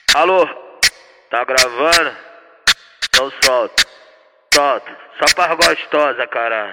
Alô, tá gravando? Então solta, solta, só pra gostosa, caralho.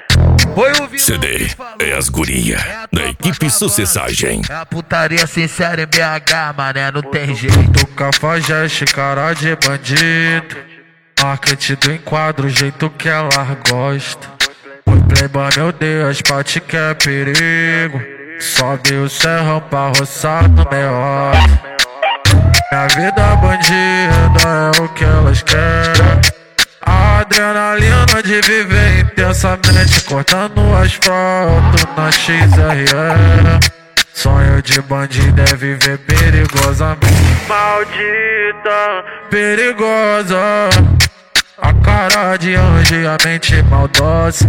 CD é as guria da equipe Sucessagem. É a putaria sincera em BH, mané, não tem jeito. Cafajeste, cara de bandido. Marketing do enquadro, o jeito que ela gosta. O playboy, meu Deus, pate que é perigo. Sobe o serrão pra roçar no meio. Minha vida bandida é o que elas querem. A adrenalina de viver intensamente, cortando o asfalto na XRE. Sonho de bandido é viver perigosamente. Maldita, perigosa. A cara de anjo e a mente maldosa.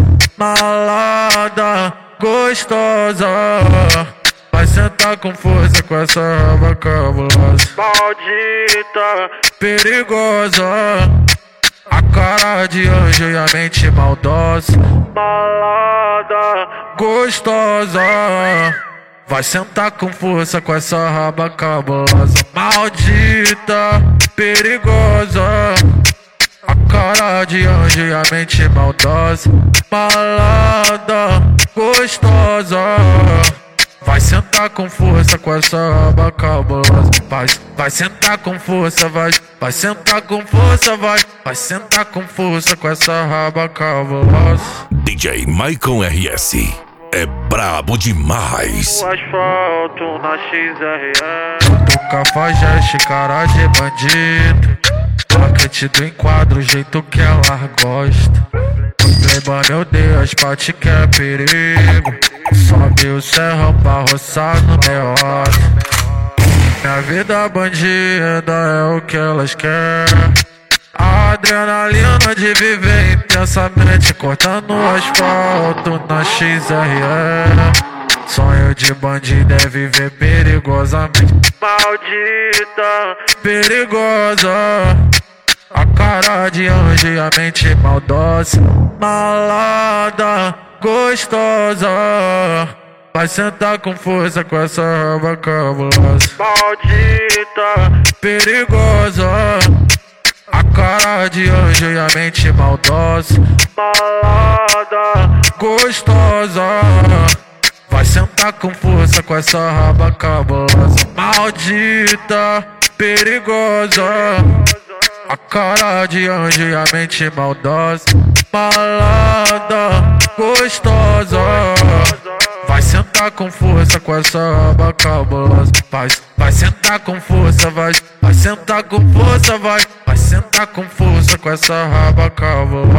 Malada, gostosa. Vai sentar com força com essa raba cabulosa. Maldita, perigosa. A cara de anjo e a mente maldosa. Malada, gostosa. Vai sentar com força com essa raba cabulosa. Maldita, perigosa. A cara de anjo e a mente maldosa. Malada, gostosa. Vai sentar com força com essa raba cabulosa. Vai sentar com força, vai sentar com força, vai sentar com força com essa raba cabulosa. DJ Maicon RS é brabo demais. O asfalto na XRE. Do Cafajeste, cara de bandido. Marketing do enquadro, o jeito que ela gosta. Playboy, meu Deus, pate que é perigo. Sobe o serrão pra roçar no meio. Minha vida bandida é o que elas querem. A adrenalina de viver intensamente, cortando o asfalto na XRE. Sonho de bandido é viver perigosamente. Maldita, perigosa. A cara de anjo e a mente maldosa. Malada, gostosa. Vai sentar com força com essa raba cabulosa. Maldita, perigosa. A cara de anjo e a mente maldosa. Malada, gostosa. Vai sentar com força com essa raba cabulosa. Maldita, perigosa. A cara de anjo e a mente maldosa. Malada, gostosa. Vai sentar com força com essa raba cabulosa. Vai sentar com força, vai sentar com força, vai sentar com força com essa raba cabulosa.